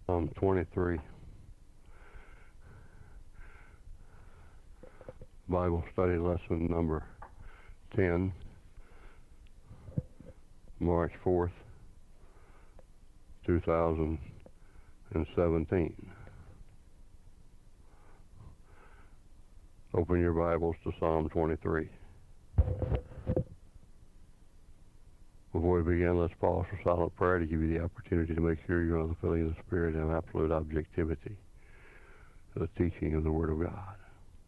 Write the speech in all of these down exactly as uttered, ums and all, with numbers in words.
Psalm twenty-three, Bible study lesson number ten, March fourth, two thousand seventeen. Open your Bibles to Psalm twenty-three. Before we begin, let's pause for silent prayer to give you the opportunity to make sure you're on the filling of the Spirit and absolute objectivity to the teaching of the Word of God.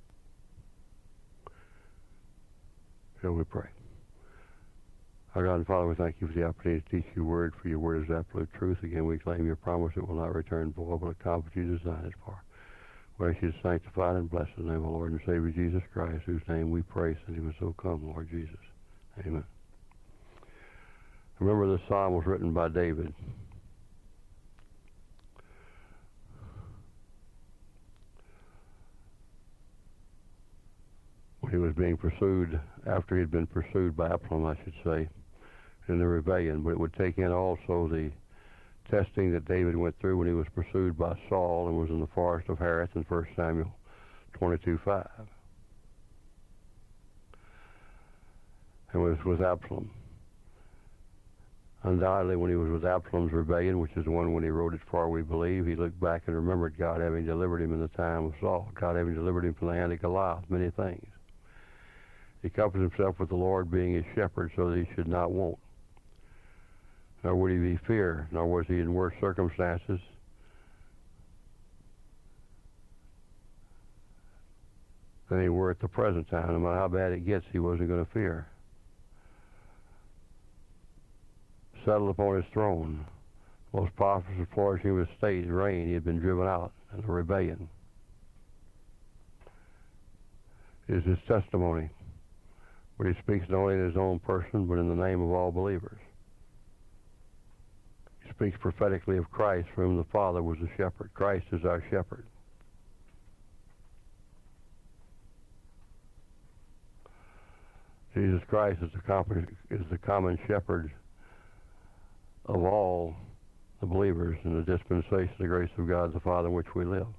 Shall we pray? Our God and Father, we thank you for the opportunity to teach your Word, for your Word is absolute truth. Again, we claim your promise it will not return void, but accomplish your design it for. We ask you to sanctify and bless in the name of the Lord and Savior Jesus Christ, whose name we pray, since he was so come, Lord Jesus. Amen. Remember, this psalm was written by David. When he was being pursued, after he had been pursued by Absalom, I should say, in the rebellion. But it would take in also the testing that David went through when he was pursued by Saul and was in the forest of Hareth in First Samuel twenty-two five. And was with Absalom. Undoubtedly, when he was with Absalom's rebellion, which is the one when he wrote it for, we believe, he looked back and remembered God having delivered him in the time of Saul, God having delivered him from the hand of Goliath, many things. He comforted himself with the Lord being his shepherd so that he should not want. Nor would he be fear, nor was he in worse circumstances than he were at the present time. No matter how bad it gets, he wasn't going to fear. Settled upon his throne, most prosperous and flourishing of his state and reign, he had been driven out in a rebellion. It is his testimony, where he speaks not only in his own person, but in the name of all believers. He speaks prophetically of Christ, for whom the Father was the shepherd. Christ is our shepherd. Jesus Christ is the common, is the common shepherd of all the believers in the dispensation of the grace of God the Father in which we live.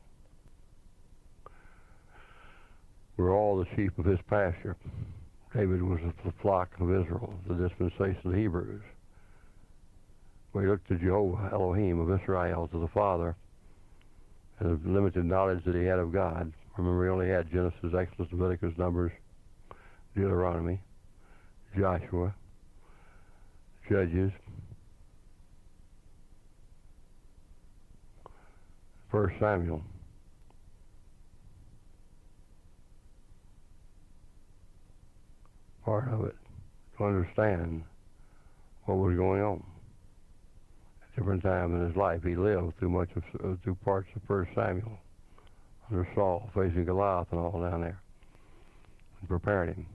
We're all the sheep of his pasture. David was the flock of Israel, the dispensation of the Hebrews. We look to Jehovah, Elohim of Israel, to the Father, and the limited knowledge that he had of God. Remember, he only had Genesis, Exodus, Leviticus, Numbers, Deuteronomy, Joshua, Judges, First Samuel. Part of it to understand what was going on. At different times in his life, he lived through much of uh, through parts of First Samuel under Saul, facing Goliath and all down there, and prepared him.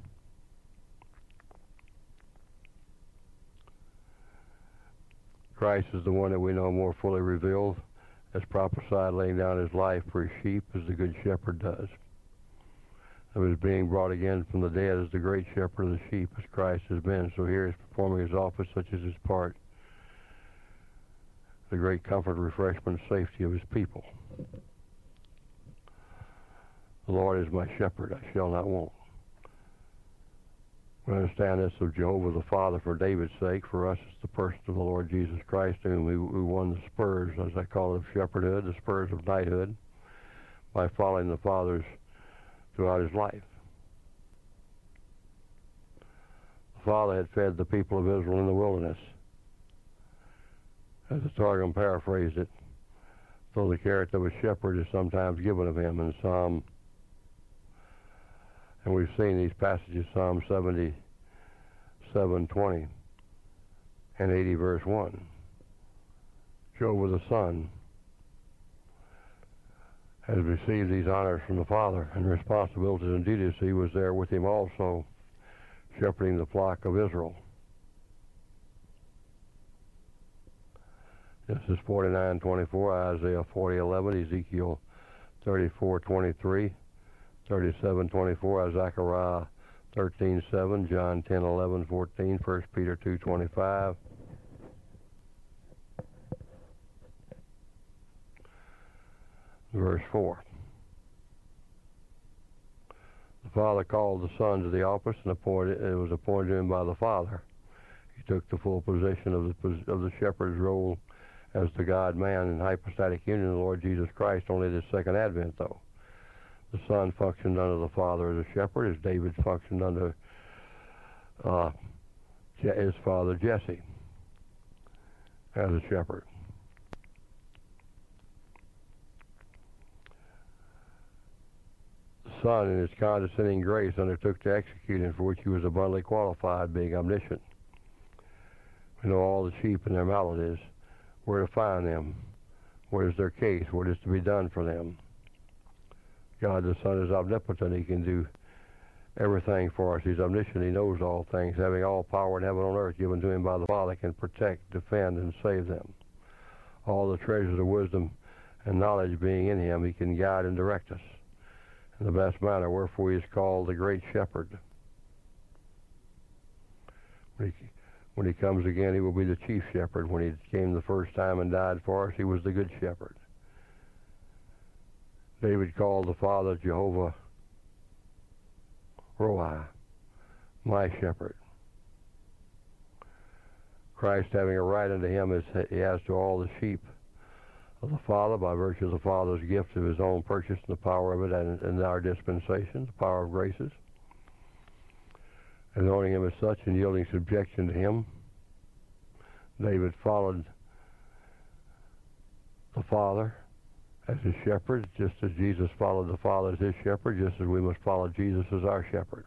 Christ is the one that we know more fully revealed, as prophesied, laying down his life for his sheep, as the good shepherd does. Of his being brought again from the dead as the great shepherd of the sheep, as Christ has been. So here he's performing his office, such as his part, the great comfort, refreshment, safety of his people. The Lord is my shepherd, I shall not want. We understand this of Jehovah the Father for David's sake. For us, it's the person of the Lord Jesus Christ, whom we, we won the spurs, as I call it, of shepherdhood, the spurs of knighthood, by following the Father's throughout his life. The Father had fed the people of Israel in the wilderness, as the Targum paraphrased it, though the character of a shepherd is sometimes given of him in Psalm. And we've seen these passages, Psalm seventy-seven twenty and eighty verse one. Jehovah the Son has received these honors from the Father, and responsibilities and duties. He was there with him also, shepherding the flock of Israel. Genesis forty-nine twenty-four, Isaiah forty eleven, Ezekiel thirty-four twenty-three, thirty-seven twenty-four, Zechariah thirteen seven, John ten eleven fourteen, First Peter two twenty-five, verse four. The Father called the Son to the office and appointed, it was appointed to him by the Father. He took the full possession of the, of the shepherd's role as the God-man in hypostatic union of the Lord Jesus Christ, only the second advent, though. The Son functioned under the Father as a shepherd, as David functioned under uh, his father Jesse as a shepherd. The Son, in his condescending grace, undertook to execute him, for which he was abundantly qualified, being omniscient. We know all the sheep and their maladies, where to find them, what is their case, what is to be done for them. God the Son is omnipotent. He can do everything for us. He's omniscient. He knows all things, having all power in heaven and on earth given to him by the Father, can protect, defend, and save them. All the treasures of wisdom and knowledge being in him, he can guide and direct us in the best manner, wherefore he is called the Great Shepherd. When he, when he comes again, he will be the Chief Shepherd. When he came the first time and died for us, he was the Good Shepherd. David called the Father Jehovah Roi, my shepherd. Christ, having a right unto him as he has to all the sheep of the Father, by virtue of the Father's gift of his own purchase and the power of it and, and our dispensation, the power of graces, anointing him as such and yielding subjection to him, David followed the Father as his shepherd, just as Jesus followed the Father as his shepherd, just as we must follow Jesus as our shepherd.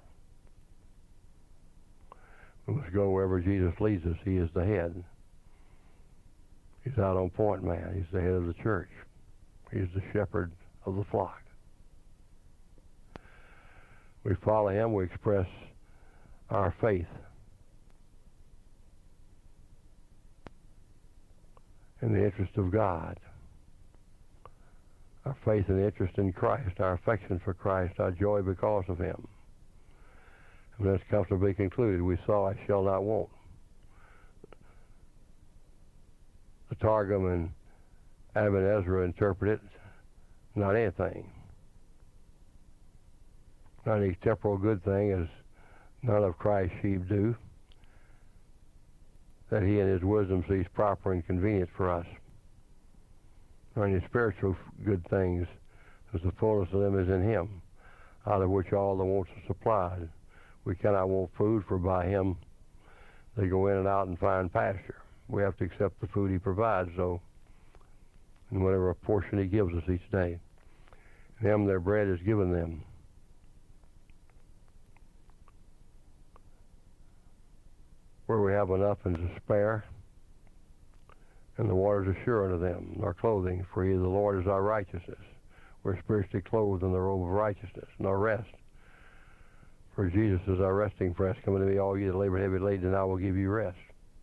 We must go wherever Jesus leads us. He is the head. He's out on point, man. He's the head of the church. He's the shepherd of the flock. We follow him. We express our faith in the interest of God. Our faith and interest in Christ, our affection for Christ, our joy because of him. And that's comfortably concluded. We saw, I shall not want. The Targum and Aben Ezra interpret it, not anything. Not any temporal good thing, as none of Christ's sheep do, that he in his wisdom sees proper and convenient for us. Or any spiritual good things, as the fullness of them is in him, out of which all the wants are supplied. We cannot want food, for by him they go in and out and find pasture. We have to accept the food he provides, though, and whatever portion he gives us each day. And them their bread is given them. Where we have enough and to spare, and the waters are sure unto them, our clothing, for he, the Lord, is our righteousness. We're spiritually clothed in the robe of righteousness, and our rest. For Jesus is our resting place. Come unto me, all ye that labor heavy laden, and I will give you rest.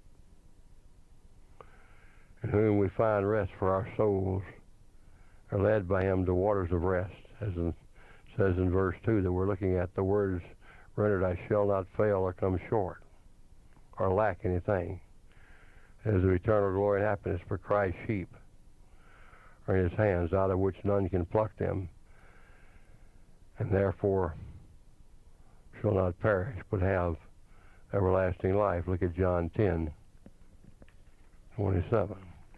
In whom we find rest for our souls, are led by him to waters of rest, as it says in verse two that we're looking at. The words rendered, I shall not fail or come short, or lack anything. As of eternal glory and happiness for Christ's sheep are in his hands, out of which none can pluck them, and therefore shall not perish, but have everlasting life. Look at John ten twenty-seven.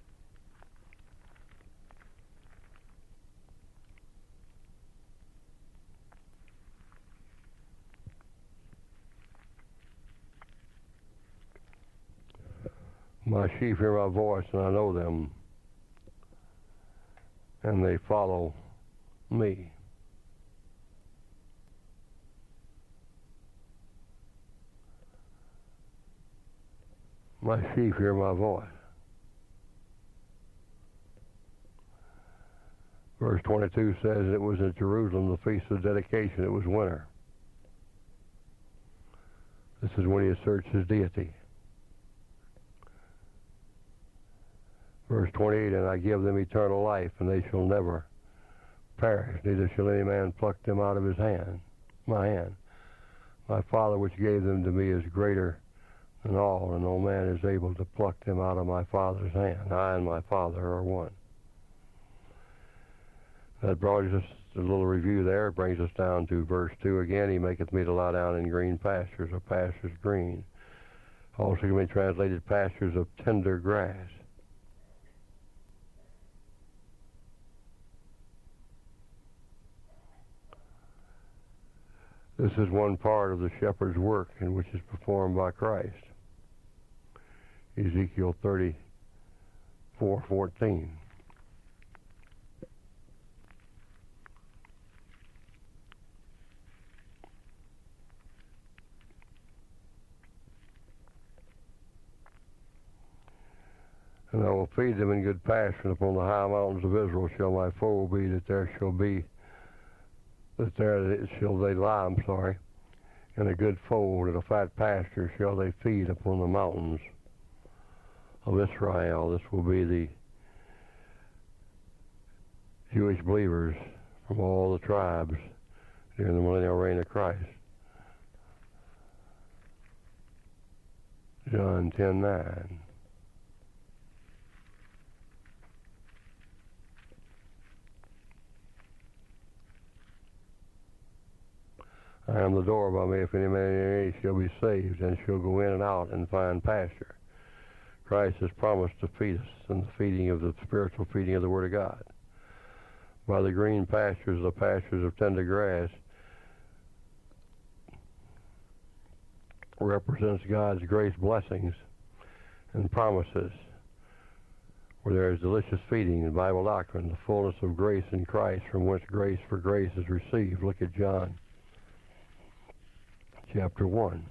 My sheep hear my voice, and I know them, and they follow me. My sheep hear my voice. Verse twenty-two says it was in Jerusalem, the feast of dedication. It was winter. This is when he asserts his deity. Verse twenty-eight, and I give them eternal life, and they shall never perish, neither shall any man pluck them out of his hand, my hand. My Father which gave them to me is greater than all, and no man is able to pluck them out of my Father's hand. I and my Father are one. That brought us a little review there. It brings us down to verse two again. He maketh me to lie down in green pastures, or pastures green. Also can be translated pastures of tender grass. This is one part of the shepherd's work in which is performed by Christ. Ezekiel thirty-four fourteen. And I will feed them in good pasture, and upon the high mountains of Israel shall my fold be, that there shall be, that there shall they lie, I'm sorry, in a good fold, and a fat pasture shall they feed upon the mountains of Israel. This will be the Jewish believers from all the tribes during the millennial reign of Christ. John ten nine. I am the door. By me, if any man enter in, shall be saved, and shall go in and out and find pasture. Christ has promised to feed us in the feeding of the spiritual feeding of the Word of God. By the green pastures, the pastures of tender grass, represents God's grace blessings and promises, where there is delicious feeding in Bible doctrine, the fullness of grace in Christ, from whence grace for grace is received. Look at John chapter one.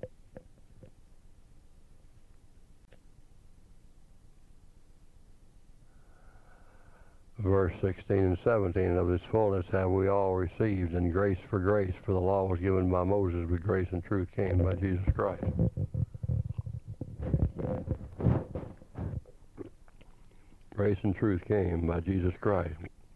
Verse sixteen and seventeen, of his fullness have we all received, and grace for grace, for the law was given by Moses, but grace and truth came by Jesus Christ. Grace and truth came by Jesus Christ.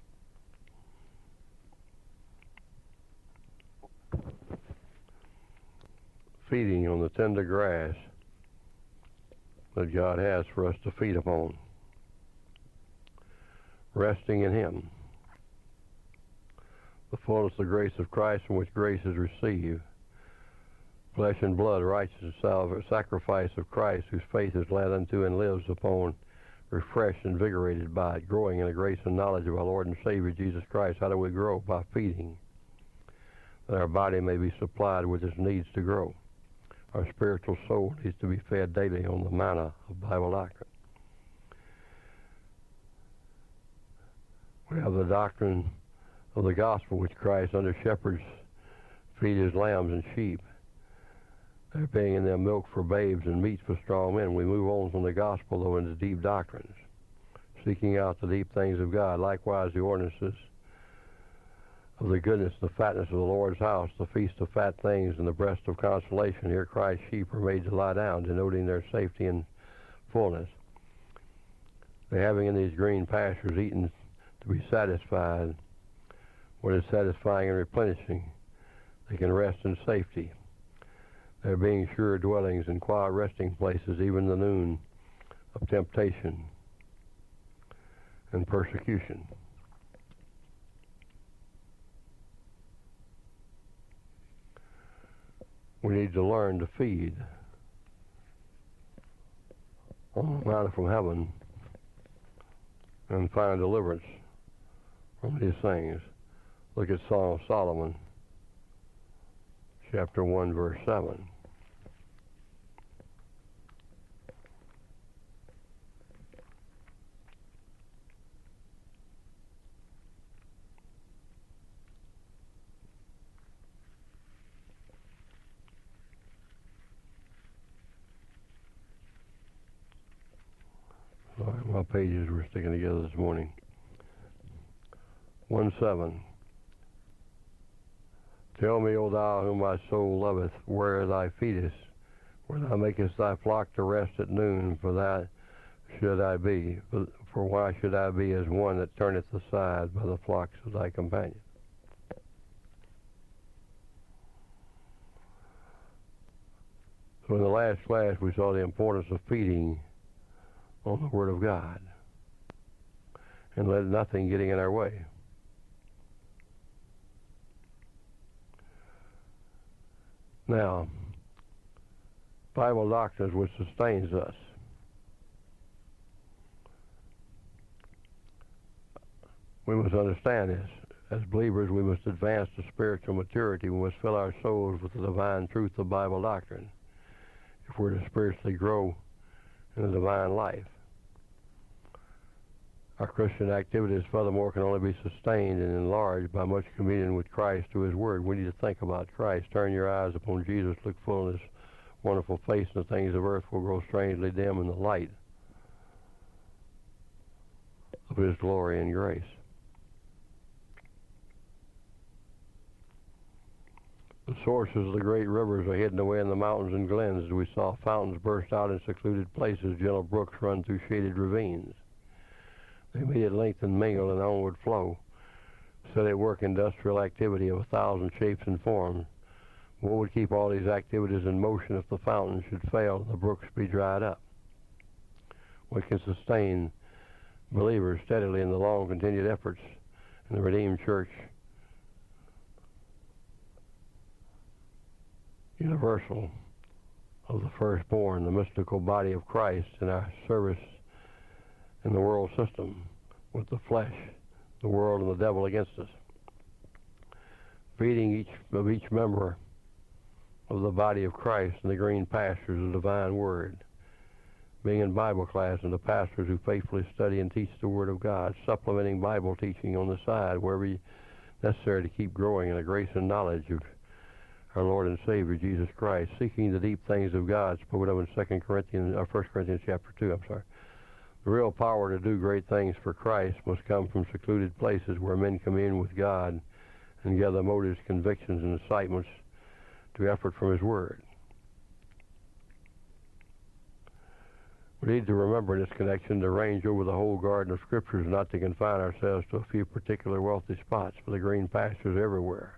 Feeding on the tender grass that God has for us to feed upon. Resting in Him. The fullness of the grace of Christ, from which grace is received. Flesh and blood, righteous sacrifice of Christ, whose faith is led unto and lives upon, refreshed, invigorated by it, growing in the grace and knowledge of our Lord and Savior Jesus Christ. How do we grow? By feeding, that our body may be supplied with its needs to grow. Our spiritual soul needs to be fed daily on the manna of Bible doctrine. We have the doctrine of the gospel, which Christ under shepherds feed his lambs and sheep. There being in them milk for babes and meat for strong men. We move on from the gospel, though, into deep doctrines, seeking out the deep things of God. Likewise, the ordinances of the goodness, the fatness of the Lord's house, the feast of fat things, and the breast of consolation. Here Christ's sheep are made to lie down, denoting their safety and fullness. They having in these green pastures eaten to be satisfied, what is satisfying and replenishing, they can rest in safety. There being sure dwellings and quiet resting places, even the noon of temptation and persecution. We need to learn to feed on the manna from heaven and find deliverance from these things. Look at Song of Solomon, chapter one, verse seven. Sorry, my pages were sticking together this morning. one seven. Tell me, O thou whom my soul loveth, where thy feedest, where thou makest thy flock to rest at noon, for that should I be. For, for why should I be as one that turneth aside by the flocks of thy companion? So in the last class we saw the importance of feeding on the Word of God and let nothing getting in our way. Now, Bible doctrine is what sustains us. We must understand this. As believers, we must advance to spiritual maturity. We must fill our souls with the divine truth of Bible doctrine if we're to spiritually grow in the divine life. Our Christian activities, furthermore, can only be sustained and enlarged by much communion with Christ through His Word. We need to think about Christ. Turn your eyes upon Jesus. Look full in His wonderful face, and the things of earth will grow strangely dim in the light of His glory and grace. The sources of the great rivers are hidden away in the mountains and glens. We saw fountains burst out in secluded places. Gentle brooks run through shaded ravines. They meet at length and mingle in onward flow. So they work industrial activity of a thousand shapes and forms. What would keep all these activities in motion if the fountains should fail and the brooks be dried up? What can sustain believers steadily in the long continued efforts in the redeemed church universal of the firstborn, the mystical body of Christ, in our service in the world system with the flesh, the world, and the devil against us? Feeding each of each member of the body of Christ in the green pastures of the divine word, being in Bible class and the pastors who faithfully study and teach the Word of God, supplementing Bible teaching on the side wherever necessary to keep growing in the grace and knowledge of our Lord and Savior Jesus Christ, seeking the deep things of God, spoken of in Second Corinthians, or First Corinthians chapter two. I'm sorry. The real power to do great things for Christ must come from secluded places where men commune with God and gather motives, convictions, and incitements to effort from His Word. We need to remember in this connection to range over the whole garden of Scriptures, not to confine ourselves to a few particular wealthy spots, for the green pastures everywhere.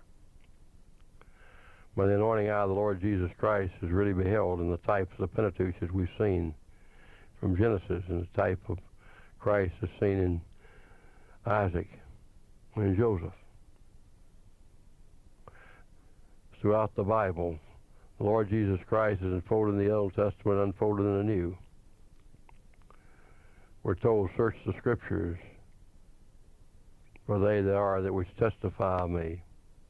By the anointing eye of the Lord Jesus Christ is really beheld in the types of the Pentateuch as we've seen from Genesis, and the type of Christ is seen in Isaac and Joseph. Throughout the Bible, the Lord Jesus Christ is unfolded in the Old Testament, unfolded in the New. We're told, search the Scriptures, for they that are that which testify of me.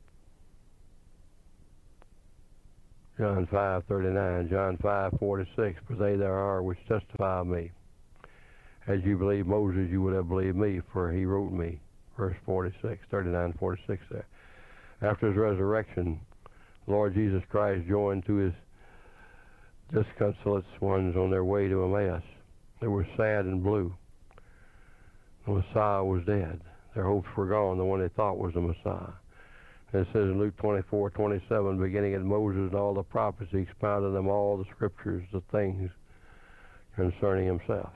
John five thirty-nine, John five forty-six, for they there are which testify of me. As you believe Moses, you would have believed me, for he wrote me. Verse forty-six, thirty-nine, forty-six there. After his resurrection, the Lord Jesus Christ joined to his disconsolate ones on their way to Emmaus. They were sad and blue. The Messiah was dead. Their hopes were gone, the one they thought was the Messiah. And it says in Luke twenty-four twenty-seven, beginning at Moses and all the prophets, he expounded them all the Scriptures, the things concerning himself.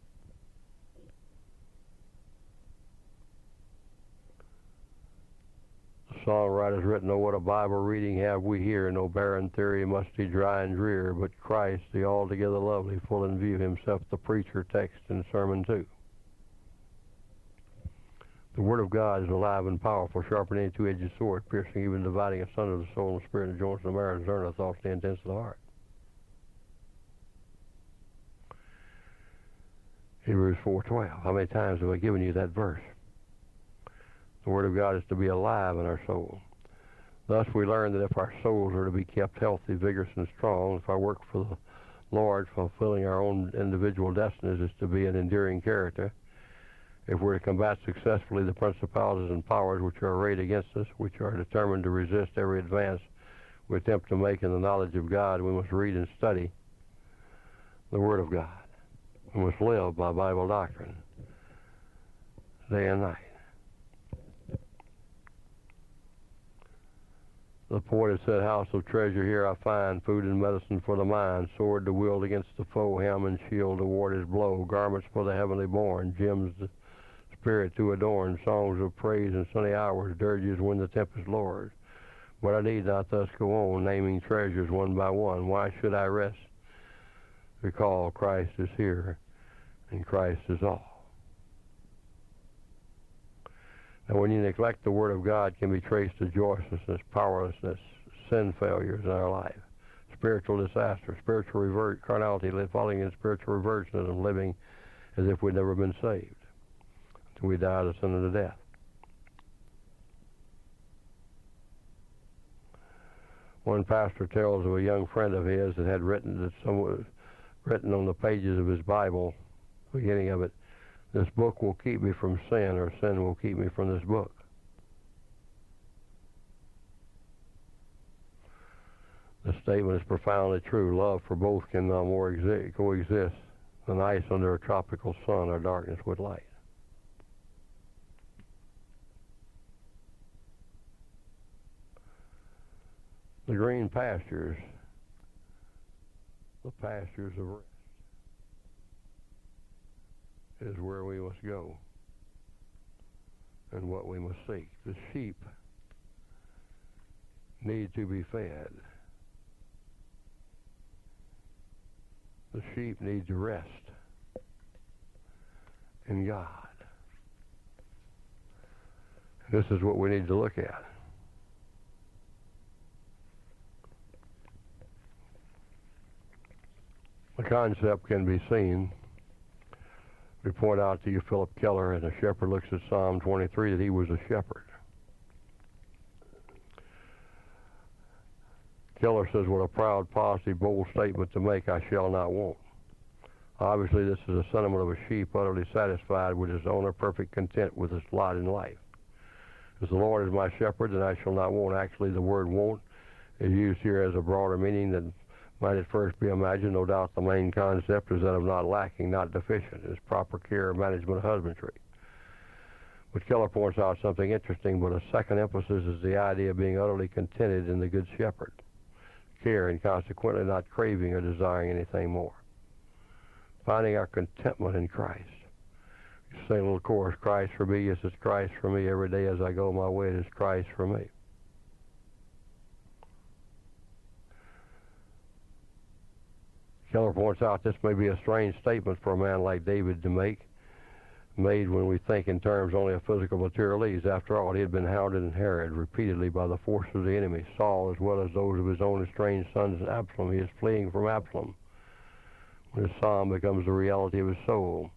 The songwriter's written, oh, what a Bible reading have we here, no barren theory, musty, dry, and drear, but Christ, the altogether lovely, full in view, himself the preacher, text, and sermon too. The Word of God is alive and powerful, sharper than any two-edged sword, piercing even dividing asunder the soul and the spirit and the joints and the marrow, and discerning the thoughts and the intents of the heart. Hebrews four twelve. How many times have I given you that verse? The Word of God is to be alive in our soul. Thus we learn that if our souls are to be kept healthy, vigorous, and strong, if our work for the Lord, fulfilling our own individual destinies, is to be an enduring character, if we're to combat successfully the principalities and powers which are arrayed against us, which are determined to resist every advance we attempt to make in the knowledge of God, we must read and study the Word of God. We must live by Bible doctrine day and night. The poet has said, house of treasure here I find, food and medicine for the mind, sword to wield against the foe, helm and shield to ward his blow, garments for the heavenly born, gems the spirit to adorn, songs of praise in sunny hours, dirges when the tempest lowers. But I need not thus go on, naming treasures one by one. Why should I rest? Recall Christ is here, and Christ is all. Now when you neglect the Word of God, can be traced to joylessness, powerlessness, sin failures in our life, spiritual disaster, spiritual revert, carnality, falling in spiritual reversion and living as if we'd never been saved until we died of sin unto death. One pastor tells of a young friend of his that had written that someone written on the pages of his Bible, beginning of it, "This book will keep me from sin, or sin will keep me from this book." The statement is profoundly true. Love for both can no more exi- coexist than ice under a tropical sun or darkness with light. The green pastures, the pastures of rest, is where we must go and what we must seek. The sheep need to be fed. The sheep need to rest in God. This is what we need to look at. The concept can be seen. We point out to you Philip Keller, and a shepherd looks at Psalm twenty-three, that he was a shepherd. Keller says, "What a proud, positive, bold statement to make, I shall not want." Obviously, this is a sentiment of a sheep utterly satisfied with his owner, perfect content with his lot in life. As the Lord is my shepherd, then I shall not want. Actually, the word want is used here as a broader meaning than might at first be imagined. No doubt the main concept is that of not lacking, not deficient, is proper care, management, husbandry. But Keller points out something interesting, but a second emphasis is the idea of being utterly contented in the good shepherd. Care, and consequently not craving or desiring anything more. Finding our contentment in Christ. You sing a little chorus, Christ for me, yes, it's Christ for me. Every day as I go my way, it is Christ for me. Keller points out this may be a strange statement for a man like David to make, made when we think in terms only of physical material needs. After all, he had been hounded and harried repeatedly by the force of the enemy, Saul as well as those of his own estranged sons and Absalom. He is fleeing from Absalom when his psalm becomes the reality of his soul.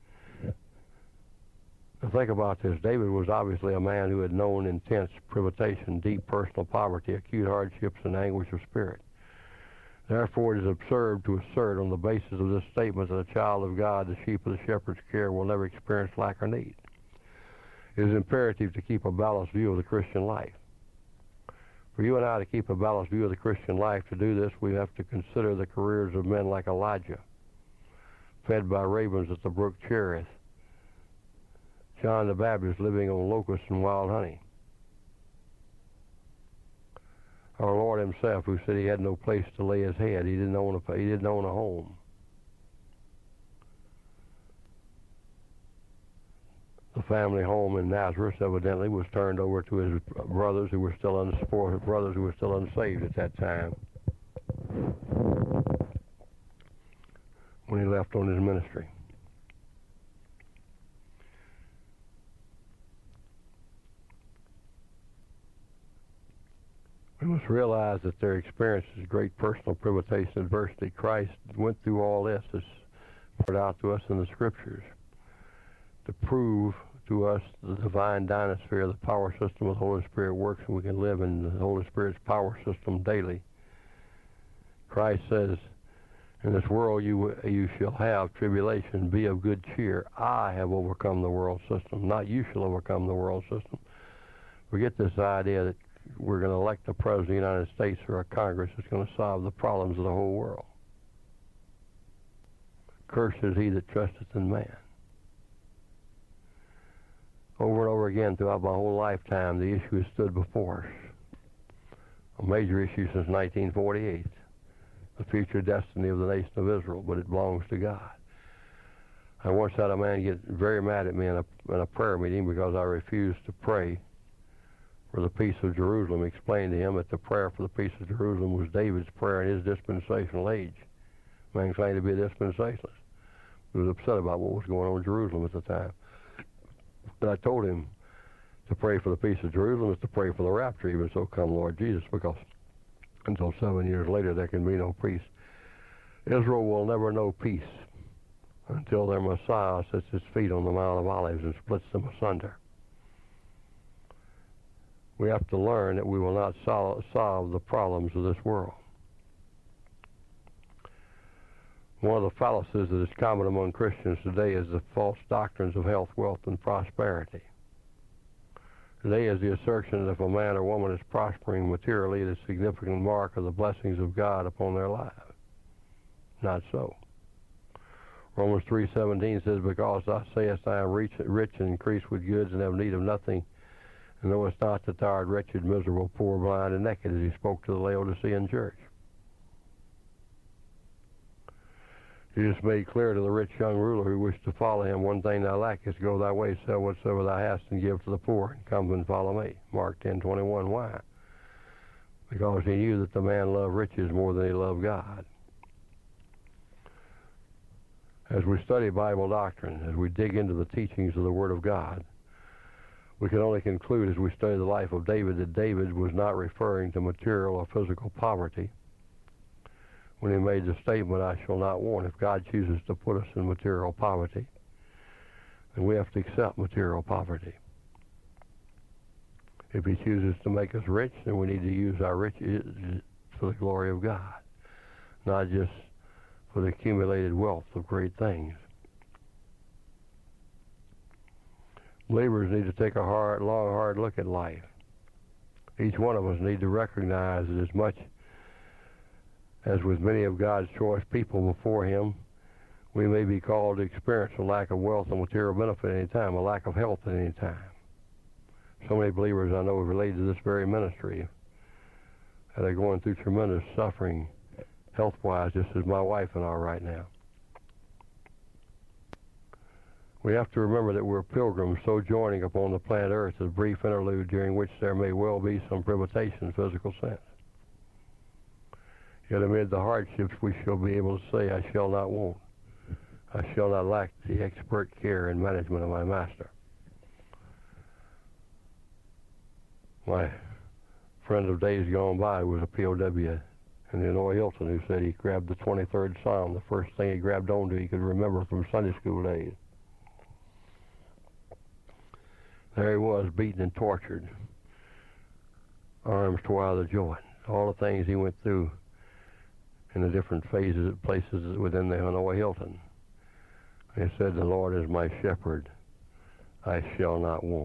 Now think about this. David was obviously a man who had known intense privation, deep personal poverty, acute hardships, and anguish of spirit. Therefore, it is absurd to assert on the basis of this statement that a child of God, the sheep of the shepherd's care, will never experience lack or need. It is imperative to keep a balanced view of the Christian life. For you and I to keep a balanced view of the Christian life, to do this, we have to consider the careers of men like Elijah, fed by ravens at the brook Cherith, John the Baptist living on locusts and wild honey, our Lord himself, who said he had no place to lay his head. He didn't own a, he didn't own a home. The family home in Nazareth evidently was turned over to his brothers who were still unsupported, brothers who were still unsaved at that time, when he left on his ministry. We must realize that their experience is great personal privation, adversity. Christ went through all this, as poured out to us in the Scriptures, to prove to us the divine dynasphere, the power system of the Holy Spirit works, and we can live in the Holy Spirit's power system daily. Christ says, "In this world you you shall have tribulation. Be of good cheer. I have overcome the world system." Not you shall overcome the world system. Forget this idea that we're going to elect a president of the United States or a Congress that's going to solve the problems of the whole world. Cursed is he that trusteth in man. Over and over again throughout my whole lifetime, the issue has stood before us. A major issue since nineteen forty-eight. The future destiny of the nation of Israel, but it belongs to God. I once had a man get very mad at me in a, in a prayer meeting because I refused to pray for the peace of Jerusalem. Explained to him that the prayer for the peace of Jerusalem was David's prayer in his dispensational age. The man claimed to be a dispensationalist. He was upset about what was going on in Jerusalem at the time. But I told him to pray for the peace of Jerusalem is to pray for the rapture, even so come Lord Jesus, because until seven years later there can be no peace. Israel will never know peace until their Messiah sets his feet on the Mount of Olives and splits them asunder. We have to learn that we will not sol- solve the problems of this world. One of the fallacies that is common among Christians today is the false doctrines of health, wealth, and prosperity. Today is the assertion that if a man or woman is prospering materially, it is a significant mark of the blessings of God upon their lives. Not so. Romans three seventeen says, because thou sayest, I am rich, rich and increased with goods and have need of nothing, and knowest not that thou art wretched, miserable, poor, blind, and naked, as he spoke to the Laodicean church. Jesus made clear to the rich young ruler who wished to follow him, one thing thou lackest, go thy way, sell whatsoever thou hast, and give to the poor, and come and follow me. Mark ten twenty-one. Why? Because he knew that the man loved riches more than he loved God. As we study Bible doctrine, as we dig into the teachings of the Word of God, we can only conclude as we study the life of David that David was not referring to material or physical poverty when he made the statement, I shall not want. If God chooses to put us in material poverty, then we have to accept material poverty. If he chooses to make us rich, then we need to use our riches for the glory of God, not just for the accumulated wealth of great things. Believers need to take a hard, long, hard look at life. Each one of us need to recognize that as much as with many of God's choice people before him, we may be called to experience a lack of wealth and material benefit at any time, a lack of health at any time. So many believers I know related to this very ministry that are going through tremendous suffering health-wise, just as my wife and I are right now. We have to remember that we're pilgrims sojourning upon the planet Earth, a brief interlude during which there may well be some privation in physical sense. Yet amid the hardships we shall be able to say, I shall not want. I shall not lack the expert care and management of my master. My friend of days gone by was a P O W in the Hanoi Hilton who said he grabbed the twenty-third Psalm, the first thing he grabbed onto he could remember from Sunday school days. There he was, beaten and tortured, arms tore out of the joint. All the things he went through in the different phases, places within the Hanoi Hilton. He said, the Lord is my shepherd, I shall not want.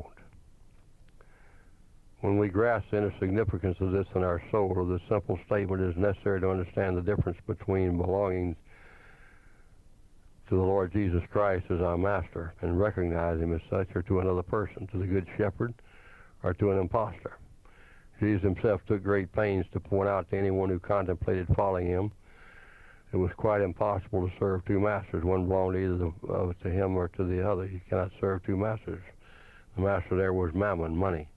When we grasp the inner significance of this in our soul, or the simple statement is necessary to understand the difference between belonging to the Lord Jesus Christ as our master and recognize him as such, or to another person, to the good shepherd, or to an impostor. Jesus himself took great pains to point out to anyone who contemplated following him it was quite impossible to serve two masters. One belonged either to, uh, to him or to the other. You cannot serve two masters. The master there was mammon, money.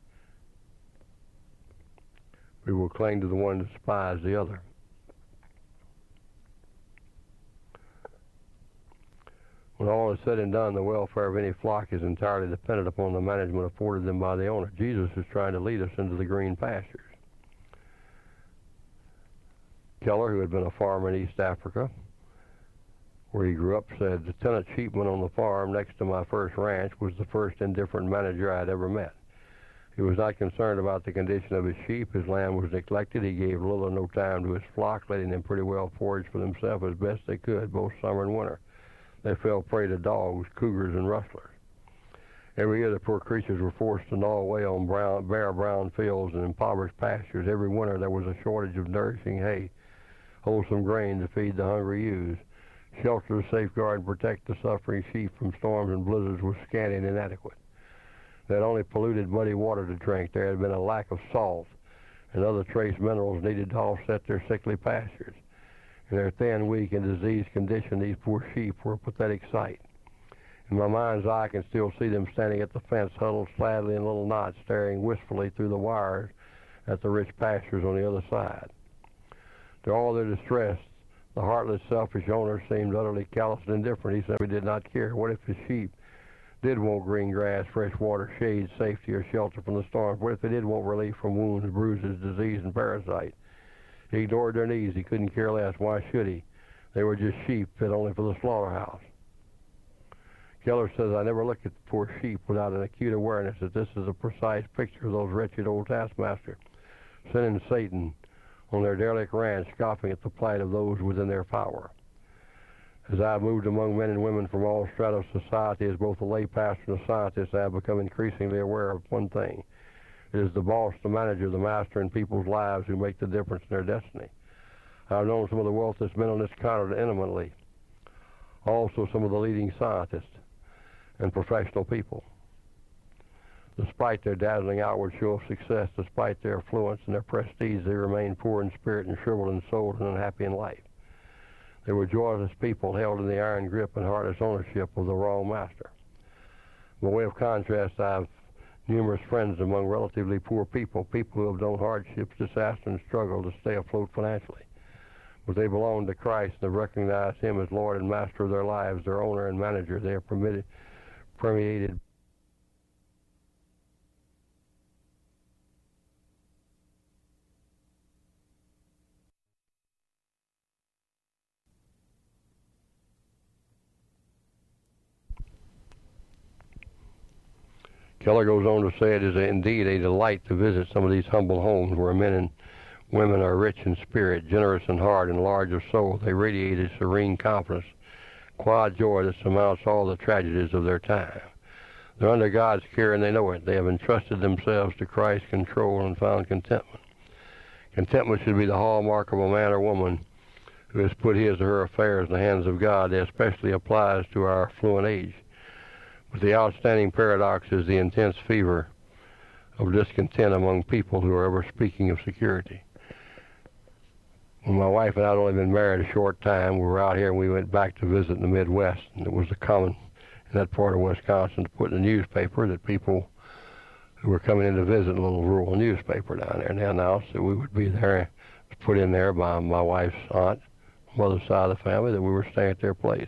We will cling to the one that despise the other. When all is said and done, the welfare of any flock is entirely dependent upon the management afforded them by the owner. Jesus is trying to lead us into the green pastures. Keller, who had been a farmer in East Africa, where he grew up, said, the tenant sheepman on the farm next to my first ranch was the first indifferent manager I had ever met. He was not concerned about the condition of his sheep. His land was neglected. He gave little or no time to his flock, letting them pretty well forage for themselves as best they could, both summer and winter. They fell prey to dogs, cougars, and rustlers. Every year the poor creatures were forced to gnaw away on brown, bare brown fields and impoverished pastures. Every winter there was a shortage of nourishing hay, wholesome grain to feed the hungry ewes. Shelter to safeguard and protect the suffering sheep from storms and blizzards was scanty and inadequate. They had only polluted muddy water to drink. There had been a lack of salt and other trace minerals needed to offset their sickly pastures. In their thin, weak, and diseased condition, these poor sheep were a pathetic sight. In my mind's eye, I can still see them standing at the fence, huddled sadly in little knots, staring wistfully through the wires at the rich pastures on the other side. To all their distress, the heartless, selfish owner seemed utterly callous and indifferent. He simply did not care. What if his sheep did want green grass, fresh water, shade, safety, or shelter from the storms? What if they did want relief from wounds, bruises, disease, and parasite? He ignored their needs. He couldn't care less. Why should he? They were just sheep fit only for the slaughterhouse. Keller says, I never look at the poor sheep without an acute awareness that this is a precise picture of those wretched old taskmasters, sin and Satan, on their derelict ranch, scoffing at the plight of those within their power. As I've moved among men and women from all strata of society, as both a lay pastor and a scientist, I have become increasingly aware of one thing. It is the boss, the manager, the master in people's lives who make the difference in their destiny. I've known some of the wealthiest men on this continent intimately, also some of the leading scientists and professional people. Despite their dazzling outward show of success, despite their affluence and their prestige, they remain poor in spirit and shriveled in soul and unhappy in life. They were joyless people held in the iron grip and heartless ownership of the wrong master. By way of contrast, I have numerous friends among relatively poor people, people who have known hardships, disaster, and struggle to stay afloat financially. But they belong to Christ and have recognized Him as Lord and Master of their lives, their owner and manager. They are permitted, permeated Keller goes on to say it is indeed a delight to visit some of these humble homes where men and women are rich in spirit, generous in heart, and large of soul. They radiate a serene confidence, quiet joy that surmounts all the tragedies of their time. They're under God's care and they know it. They have entrusted themselves to Christ's control and found contentment. Contentment should be the hallmark of a man or woman who has put his or her affairs in the hands of God. It especially applies to our affluent age. But the outstanding paradox is the intense fever of discontent among people who are ever speaking of security. When my wife and I had only been married a short time, we were out here and we went back to visit in the Midwest. And it was a common in that part of Wisconsin to put in the newspaper that people who were coming in to visit, a little rural newspaper down there, and they announced that we would be there. It was put in there by my wife's aunt, mother's side of the family, that we were staying at their place.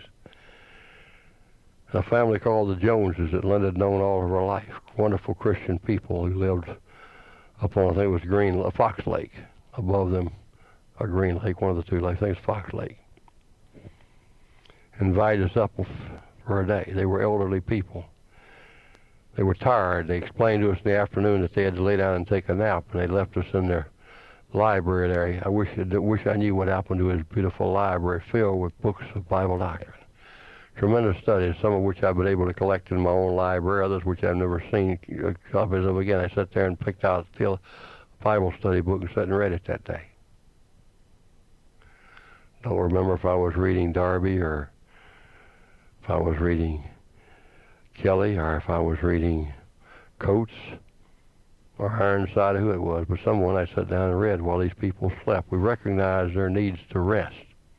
A family called the Joneses that Linda had known all of her life. Wonderful Christian people who lived up on, I think it was Green, Fox Lake. Above them, or Green Lake, one of the two lakes. I think it's Fox Lake. Invited us up for a day. They were elderly people. They were tired. They explained to us in the afternoon that they had to lay down and take a nap, and they left us in their library there. I wish I wish I knew what happened to his beautiful library filled with books of Bible doctrine. Tremendous studies, some of which I've been able to collect in my own library, others which I've never seen copies of again. I sat there and picked out a Bible study book and sat and read it that day. Don't remember if I was reading Darby or if I was reading Kelly or if I was reading Coates or Ironside, who it was, but someone I sat down and read while these people slept. We recognized their needs to rest.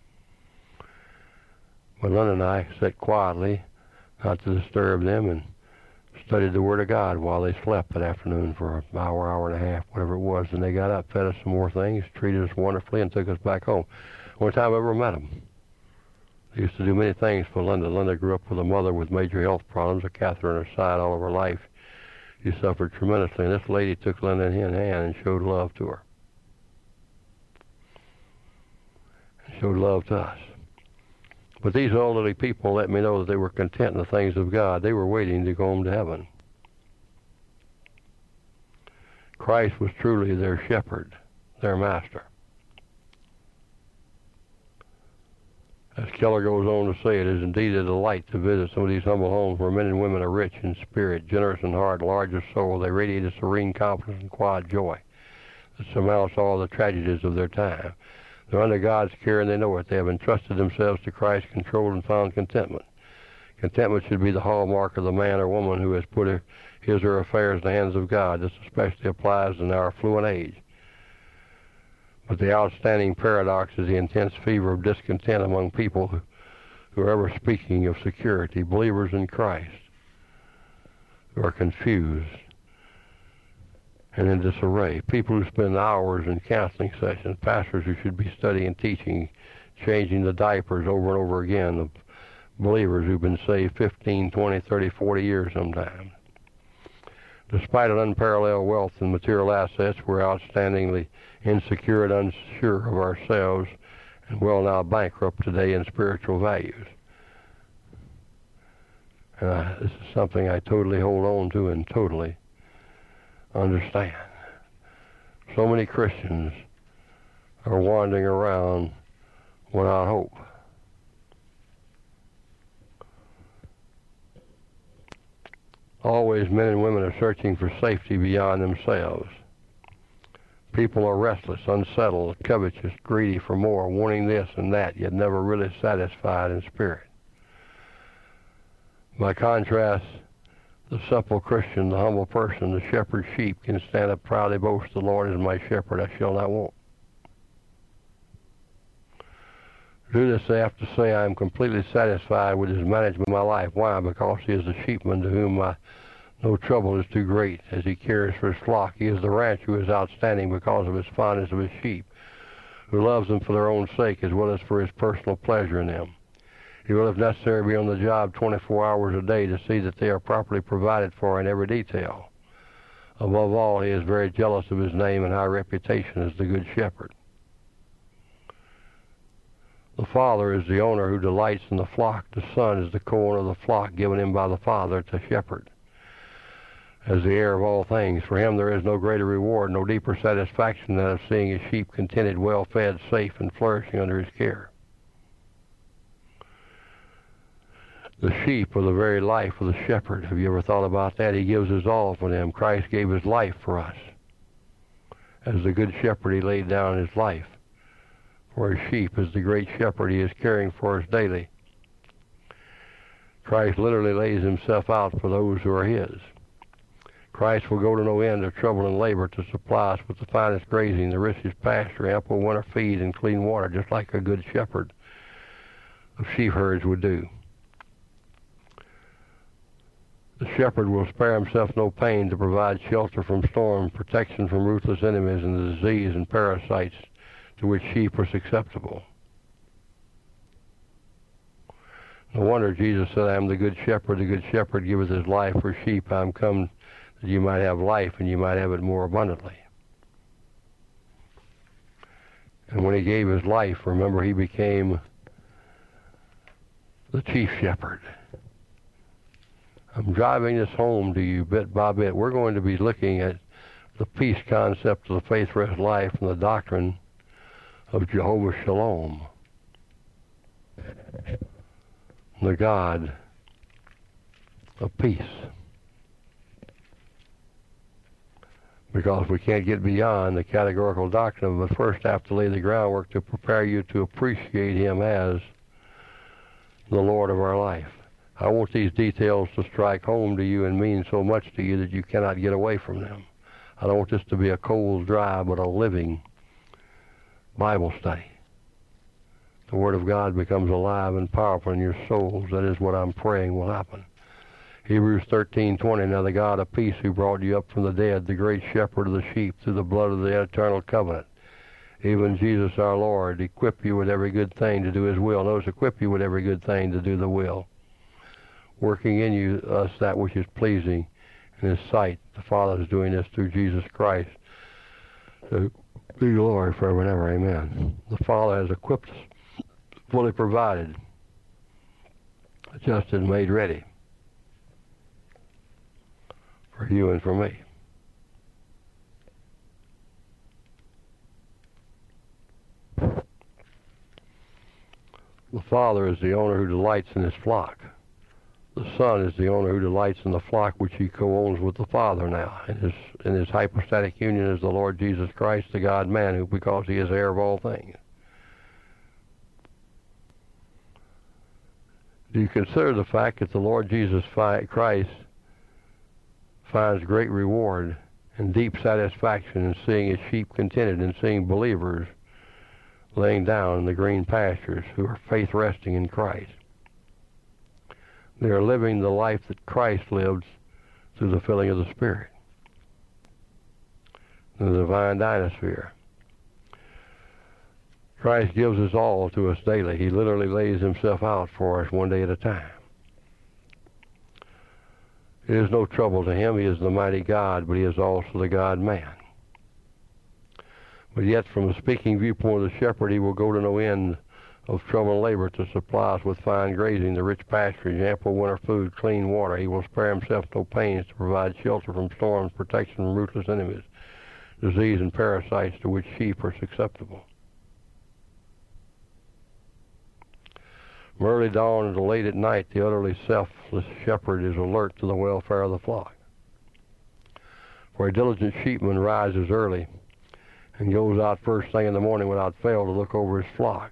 But Linda and I sat quietly, not to disturb them, and studied the Word of God while they slept that afternoon for an hour, hour and a half, whatever it was. And they got up, fed us some more things, treated us wonderfully, and took us back home. Only time I ever met them. They used to do many things for Linda. Linda grew up with a mother with major health problems, a catheter in her side all of her life. She suffered tremendously, and this lady took Linda in hand and showed love to her. And showed love to us. But these elderly people let me know that they were content in the things of God. They were waiting to go home to heaven. Christ was truly their shepherd, their master. As Keller goes on to say, it is indeed a delight to visit some of these humble homes where men and women are rich in spirit, generous in heart, large of soul. They radiate a serene confidence and quiet joy that surmounts all the tragedies of their time. They're under God's care and they know it. They have entrusted themselves to Christ's control and found contentment. Contentment should be the hallmark of the man or woman who has put his or her affairs in the hands of God. This especially applies in our affluent age. But the outstanding paradox is the intense fever of discontent among people who, who are ever speaking of security, believers in Christ, who are confused and in disarray. People who spend hours in counseling sessions, pastors who should be studying and teaching, changing the diapers over and over again of believers who've been saved fifteen, twenty, thirty, forty years sometimes. Despite an unparalleled wealth and material assets, we're outstandingly insecure and unsure of ourselves and well nigh bankrupt today in spiritual values. And I, this is something I totally hold on to and totally understand. So many Christians are wandering around without hope. Always men and women are searching for safety beyond themselves. People are restless, unsettled, covetous, greedy for more, wanting this and that, yet never really satisfied in spirit. By contrast, the supple Christian, the humble person, the shepherd sheep can stand up proudly boast, the Lord is my shepherd, I shall not want. To do this, they have to say, I am completely satisfied with his management of my life. Why? Because he is the sheepman to whom my, no trouble is too great as he cares for his flock. He is the rancher who is outstanding because of his fondness of his sheep, who loves them for their own sake as well as for his personal pleasure in them. He will, if necessary, be on the job twenty-four hours a day to see that they are properly provided for in every detail. Above all, he is very jealous of his name and high reputation as the Good Shepherd. The Father is the owner who delights in the flock. The Son is the co-owner of the flock given him by the Father to shepherd. As the heir of all things, for him there is no greater reward, no deeper satisfaction than of seeing his sheep contented, well-fed, safe, and flourishing under his care. The sheep are the very life of the shepherd. Have you ever thought about that? He gives his all for them. Christ gave his life for us. As the Good Shepherd, he laid down his life for his sheep. As the great shepherd, he is caring for us daily. Christ literally lays himself out for those who are his. Christ will go to no end of trouble and labor to supply us with the finest grazing, the richest pasture, ample winter feed, and clean water, just like a good shepherd of sheep herds would do. The shepherd will spare himself no pain to provide shelter from storm, protection from ruthless enemies, and the disease and parasites to which sheep are susceptible. No wonder Jesus said, I am the good shepherd. The good shepherd giveth his life for sheep. I am come that you might have life, and you might have it more abundantly. And when he gave his life, remember, he became the chief shepherd. I'm driving this home to you bit by bit. We're going to be looking at the peace concept of the faith rest life and the doctrine of Jehovah Shalom, the God of peace. Because we can't get beyond the categorical doctrine, but first have to lay the groundwork to prepare you to appreciate him as the Lord of our life. I want these details to strike home to you and mean so much to you that you cannot get away from them. I don't want this to be a cold, dry, but a living Bible study. The Word of God becomes alive and powerful in your souls. That is what I'm praying will happen. Hebrews thirteen twenty, now the God of peace who brought you up from the dead, the great shepherd of the sheep through the blood of the eternal covenant, even Jesus our Lord, equip you with every good thing to do his will. Notice, equip you with every good thing to do the will, working in you us that which is pleasing in his sight. The Father is doing this through Jesus Christ. So be glory forever and ever. Amen. The Father has equipped us, fully provided, adjusted, and made ready for you and for me. The Father is the owner who delights in his flock. The Son is the owner who delights in the flock which he co-owns with the Father now. In his, in his hypostatic union is the Lord Jesus Christ, the God-man, who, because he is heir of all things. Do you consider the fact that the Lord Jesus Christ finds great reward and deep satisfaction in seeing his sheep contented and seeing believers laying down in the green pastures who are faith resting in Christ? They are living the life that Christ lived through the filling of the Spirit, the divine dynasphere. Christ gives us all to us daily. He literally lays himself out for us one day at a time. It is no trouble to him. He is the mighty God, but he is also the God-man. But yet, from a speaking viewpoint of the shepherd, he will go to no end of trouble and labor to supply us with fine grazing, the rich pasturage, ample winter food, clean water. He will spare himself no pains to provide shelter from storms, protection from ruthless enemies, disease and parasites to which sheep are susceptible. From early dawn until late at night, the utterly selfless shepherd is alert to the welfare of the flock. For a diligent sheepman rises early and goes out first thing in the morning without fail to look over his flock.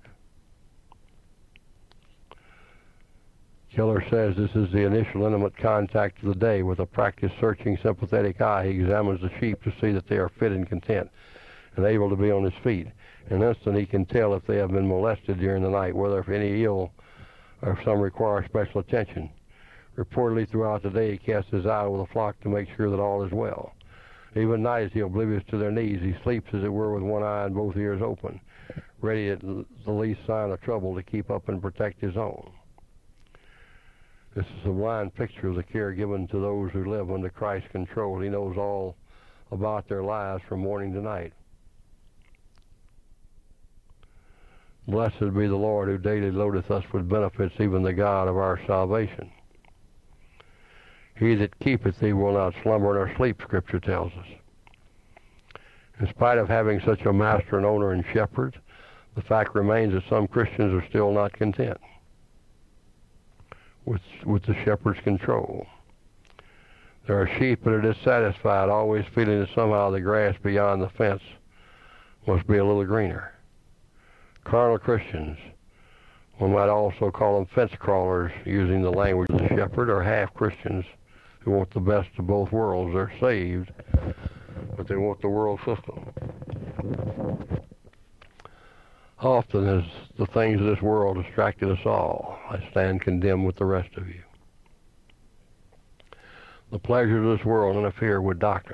Keller says this is the initial intimate contact of the day. With a practiced, searching, sympathetic eye, he examines the sheep to see that they are fit and content and able to be on his feet. In an instant he can tell if they have been molested during the night, whether if any ill or if some require special attention. Reportedly throughout the day he casts his eye over the flock to make sure that all is well. Even at night, as he oblivious to their needs, he sleeps as it were with one eye and both ears open, ready at the least sign of trouble to keep up and protect his own. This is a sublime picture of the care given to those who live under Christ's control. He knows all about their lives from morning to night. Blessed be the Lord who daily loadeth us with benefits, even the God of our salvation. He that keepeth thee will not slumber nor sleep, Scripture tells us. In spite of having such a master and owner and shepherd, the fact remains that some Christians are still not content with, with the shepherd's control. There are sheep that are dissatisfied, always feeling that somehow the grass beyond the fence must be a little greener. Carnal Christians, one might also call them fence crawlers, using the language of the shepherd, or half-Christians who want the best of both worlds. They're saved, but they want the world system. Often as the things of this world distracted us all, I stand condemned with the rest of you. The pleasures of this world interfere with doctrine,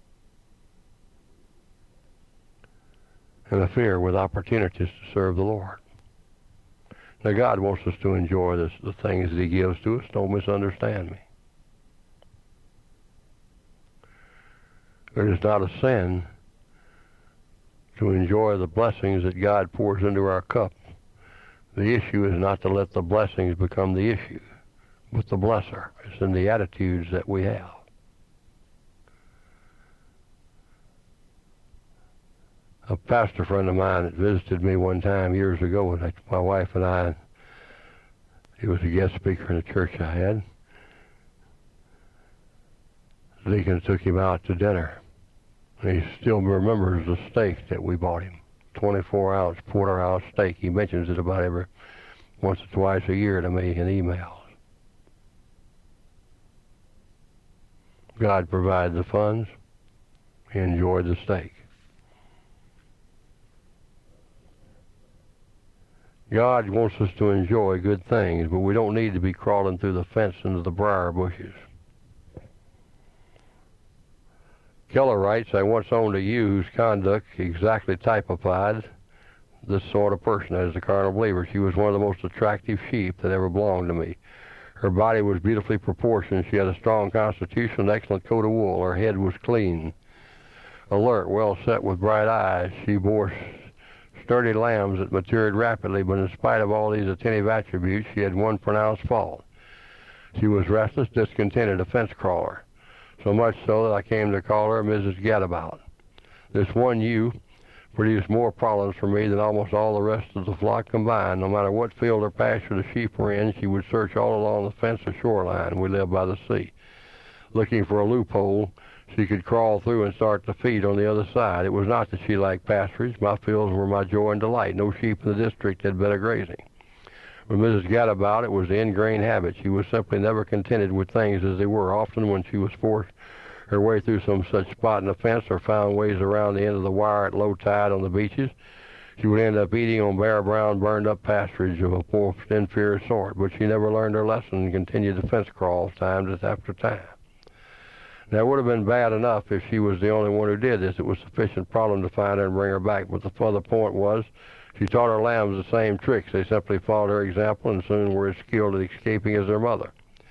interfere with opportunities to serve the Lord. Now God wants us to enjoy this, the things that he gives to us. Don't misunderstand me. It is not a sin to enjoy the blessings that God pours into our cup. The issue is not to let the blessings become the issue, but the blesser. It's in the attitudes that we have. A pastor friend of mine that visited me one time years ago, and my wife and I, he was a guest speaker in a church I had. The deacon took him out to dinner. And he still remembers the steak that we bought him, twenty-four ounce porterhouse steak. He mentions it about every once or twice a year to me in emails. God provided the funds. He enjoyed the steak. God wants us to enjoy good things, but we don't need to be crawling through the fence into the briar bushes. Keller writes, I once owned a ewe whose conduct exactly typified this sort of person as a carnal believer. She was one of the most attractive sheep that ever belonged to me. Her body was beautifully proportioned. She had a strong constitution, an excellent coat of wool. Her head was clean, alert, well set with bright eyes. She bore sturdy lambs that matured rapidly, but in spite of all these attentive attributes, she had one pronounced fault. She was restless, discontented, a fence crawler. So much so that I came to call her Missus Gadabout. This one ewe produced more problems for me than almost all the rest of the flock combined. No matter what field or pasture the sheep were in, she would search all along the fence or shoreline. We lived by the sea. Looking for a loophole she could crawl through and start to feed on the other side. It was not that she liked pasturage. My fields were my joy and delight. No sheep in the district had better grazing. With Missus Gadabout, it was the ingrained habit. She was simply never contented with things as they were. Often when she was forced her way through some such spot in the fence or found ways around the end of the wire at low tide on the beaches, she would end up eating on bare, brown, burned-up pasturage of a most inferior sort. But she never learned her lesson and continued the fence crawls time after time. Now, it would have been bad enough if she was the only one who did this. It was a sufficient problem to find her and bring her back. But the further point was, she taught her lambs the same tricks. They simply followed her example and soon were as skilled at escaping as their mother.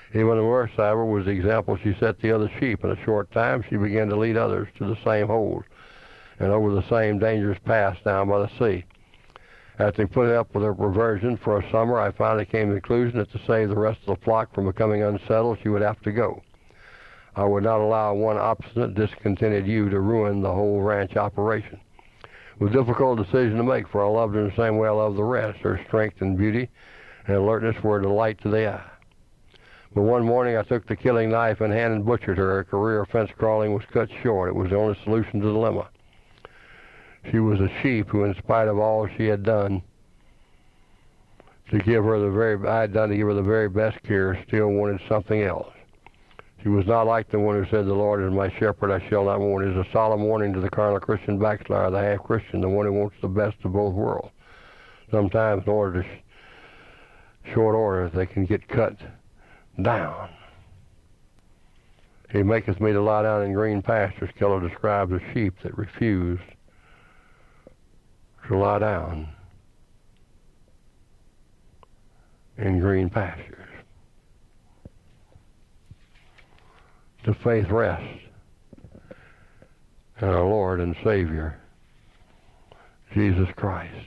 Even worse, however, was the example she set the other sheep. In a short time, she began to lead others to the same holes and over the same dangerous paths down by the sea. After putting up with her perversion for a summer, I finally came to the conclusion that to save the rest of the flock from becoming unsettled, she would have to go. I would not allow one obstinate, discontented ewe to ruin the whole ranch operation. It was a difficult decision to make, for I loved her in the same way I loved the rest. Her strength and beauty and alertness were a delight to the eye. But one morning I took the killing knife in hand and butchered her. Her career of fence crawling was cut short. It was the only solution to the dilemma. She was a sheep who, in spite of all she had done to give her the very, I had done to give her the very best care, still wanted something else. She was not like the one who said, "The Lord is my shepherd, I shall not want." It is a solemn warning to the carnal Christian backslider, the half-Christian, the one who wants the best of both worlds. Sometimes, in order to sh- short order, they can get cut down. He maketh me to lie down in green pastures. Keller describes a sheep that refused to lie down in green pastures. To faith rest in our Lord and Savior, Jesus Christ.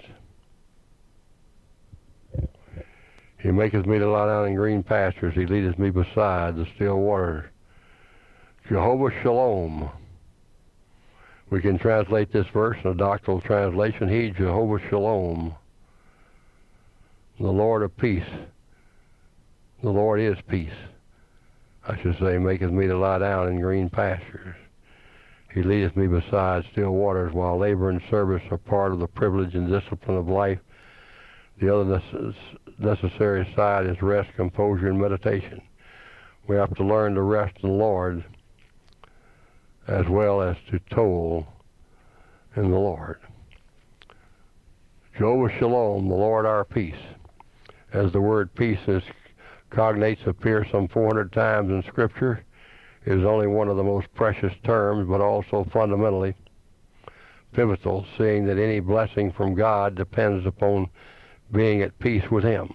He maketh me to lie down in green pastures. He leadeth me beside the still waters. Jehovah Shalom. We can translate this verse in a doctrinal translation. He, Jehovah Shalom, the Lord of peace. The Lord is peace. I should say, maketh me to lie down in green pastures. He leadeth me beside still waters. While labor and service are part of the privilege and discipline of life, the other necessary side is rest, composure, and meditation. We have to learn to rest in the Lord as well as to toil in the Lord. Jehovah Shalom, the Lord our peace. As the word peace is cognates appear some four hundred times in Scripture, it is only one of the most precious terms, but also fundamentally pivotal, seeing that any blessing from God depends upon being at peace with Him.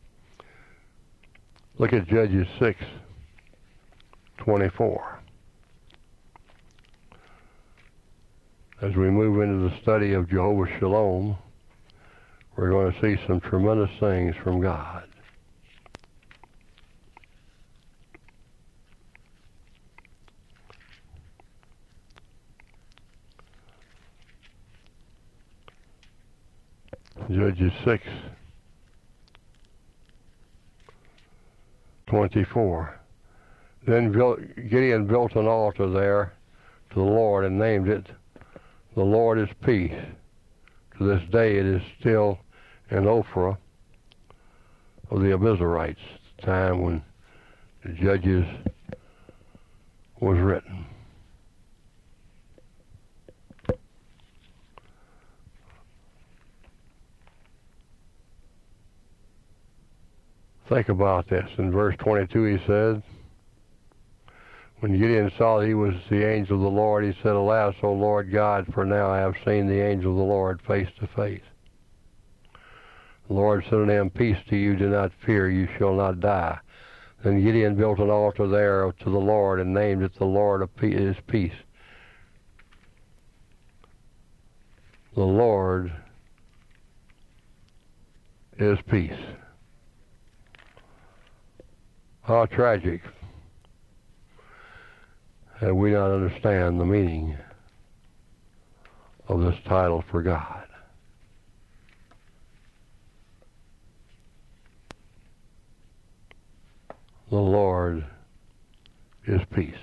Look at Judges six twenty-four. As we move into the study of Jehovah Shalom, we're going to see some tremendous things from God. Judges six twenty-four. Then Gideon built an altar there to the Lord and named it, "The Lord is Peace." To this day it is still in Ophrah of the Abiezrites, the time when the Judges was written. Think about this. In verse twenty-two he said, when Gideon saw that he was the angel of the Lord, he said, "Alas, O Lord God, for now I have seen the angel of the Lord face to face." The Lord said unto him, "Peace to you, do not fear, you shall not die." Then Gideon built an altar there to the Lord and named it, "The Lord of Peace is Peace." The Lord is peace. How tragic that we not understand the meaning of this title for God. The Lord is peace.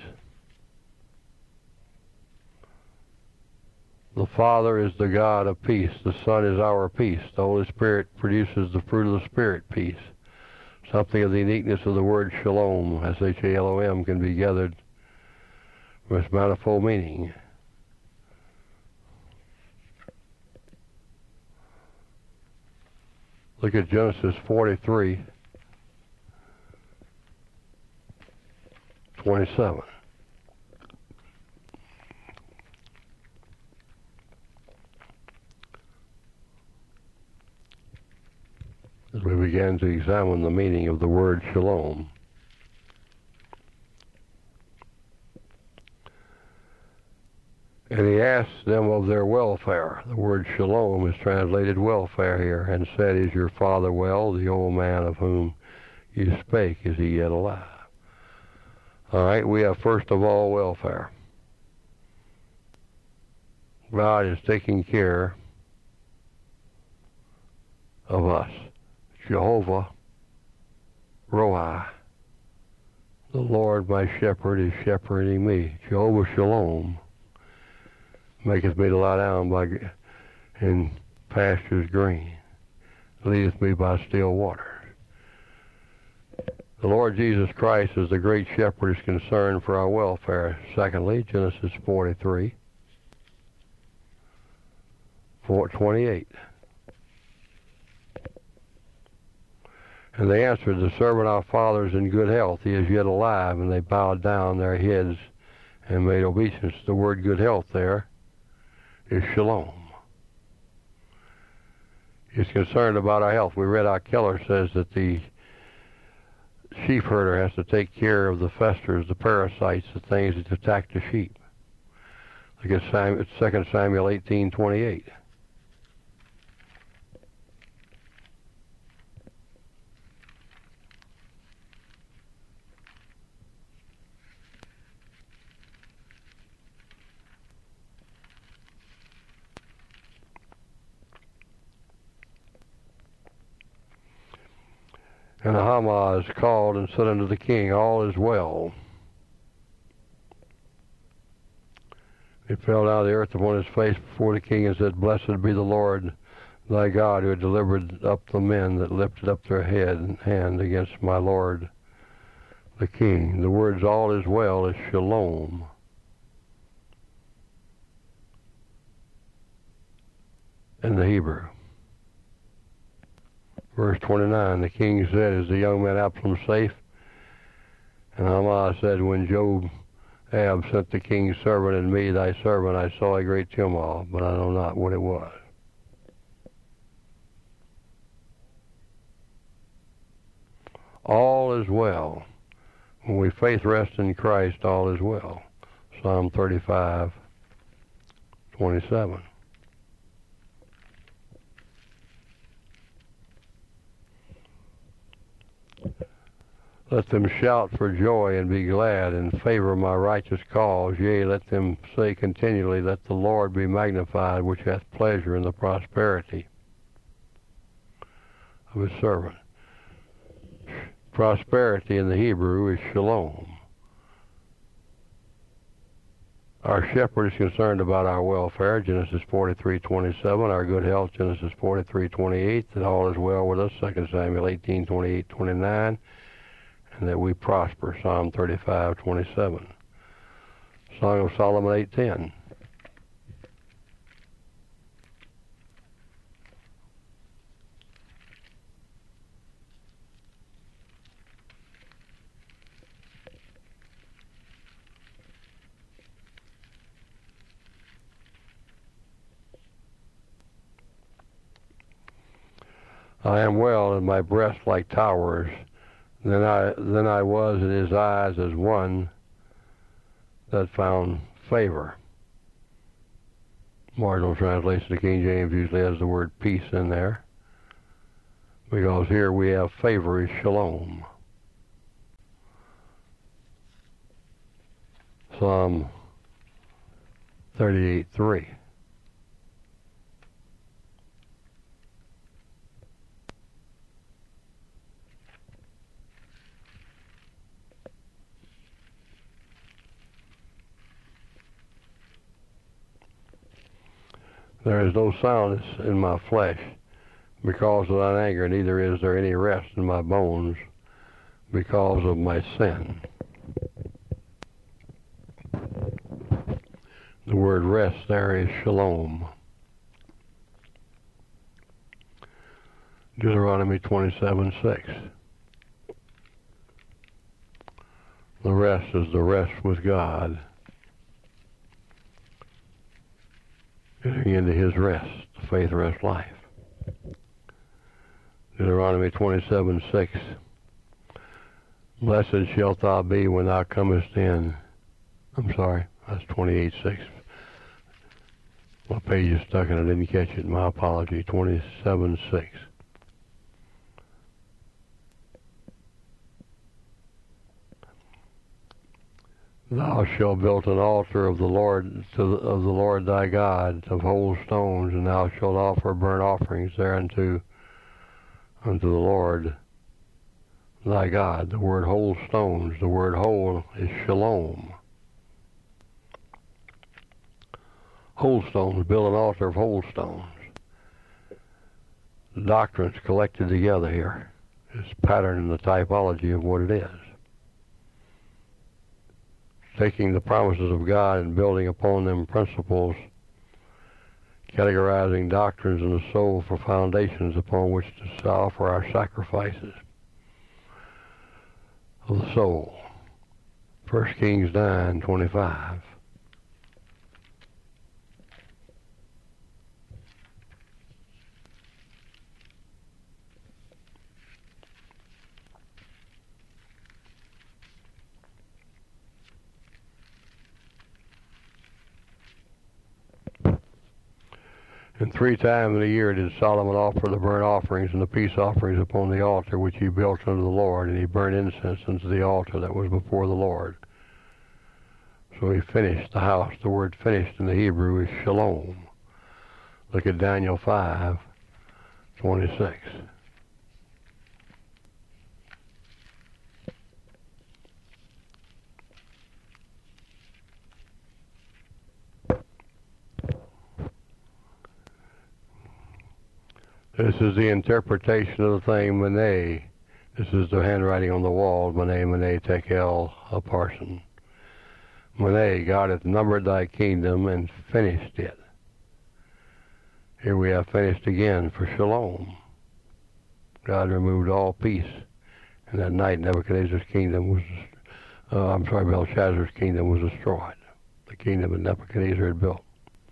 The Father is the God of peace. The Son is our peace. The Holy Spirit produces the fruit of the Spirit, peace. Something of the uniqueness of the word shalom, S H A L O M, can be gathered from its manifold meaning. Look at Genesis forty-three twenty-seven. As we began to examine the meaning of the word shalom. And he asked them of their welfare. The word shalom is translated welfare here, and said, Is your father well? The old man of whom you spake, is he yet alive? All right, we have first of all welfare. God is taking care of us. Jehovah Rohi, the Lord my shepherd is shepherding me. Jehovah Shalom maketh me to lie down by in pastures green, leadeth me by still waters. The Lord Jesus Christ as the great shepherd is concerned for our welfare. Secondly, Genesis forty-three, twenty-eight. And they answered, The servant our father is in good health, he is yet alive. And they bowed down their heads and made obeisance. The word good health there is shalom. He's concerned about our health. We read how Keller says that the sheep herder has to take care of the festers, the parasites, the things that attack the sheep. Like it's Second Samuel eighteen twenty-eight. And Haman is called and said unto the king, All is well. He fell down to the earth upon his face before the king and said, Blessed be the Lord thy God, who had delivered up the men that lifted up their head and hand against my lord the king. The words all is well is shalom. In the Hebrew. Verse twenty-nine, the king said, Is the young man Absalom safe? And Haman said, When Joab sent the king's servant and me, thy servant, I saw a great tumult, but I know not what it was. All is well. When we faith rest in Christ, all is well. Psalm thirty-five, twenty-seven. Let them shout for joy and be glad and favor my righteous cause. Yea, let them say continually, Let the Lord be magnified, which hath pleasure in the prosperity of his servant. Prosperity in the Hebrew is shalom. Our shepherd is concerned about our welfare, Genesis forty-three twenty-seven. Our good health, Genesis forty-three twenty-eight. That all is well with us, Second Samuel eighteen twenty-eight twenty-nine. And that we prosper, Psalm thirty-five twenty-seven. Song of Solomon eight ten. I am well, and my breast like towers. Then I then I was in his eyes as one that found favor. Marginal translation of King James usually has the word peace in there, because here we have favor is shalom. Psalm thirty-eight three. There is no soundness in my flesh because of thine anger, neither is there any rest in my bones because of my sin. The word rest there is shalom. Deuteronomy twenty-seven six. The rest is the rest with God. Getting into his rest, the faith rest life. Deuteronomy twenty-seven six. Blessed shalt thou be when thou comest in. I'm sorry, that's twenty-eight six. My page is stuck and I didn't catch it. My apology. twenty-seven six. Thou shalt build an altar of the Lord to the, of the Lord thy God of whole stones, and thou shalt offer burnt offerings thereunto unto the Lord thy God. The word whole stones, the word whole is shalom. Whole stones, build an altar of whole stones. The doctrine's collected together here. It's pattern and the typology of what it is. Taking the promises of God and building upon them principles, categorizing doctrines in the soul for foundations upon which to offer our sacrifices of the soul. First Kings nine twenty-five. And three times in a year did Solomon offer the burnt offerings and the peace offerings upon the altar which he built unto the Lord, and he burned incense unto the altar that was before the Lord. So he finished the house. The word finished in the Hebrew is shalom. Look at Daniel five twenty-six. This is the interpretation of the thing, Meneh. This is the handwriting on the wall, Meneh, Meneh, Tekel, Upharsin. Meneh, God hath numbered thy kingdom and finished it. Here we have finished again for shalom. God removed all peace. And that night Nebuchadnezzar's kingdom was, uh, I'm sorry, Belshazzar's kingdom was destroyed. The kingdom that Nebuchadnezzar had built.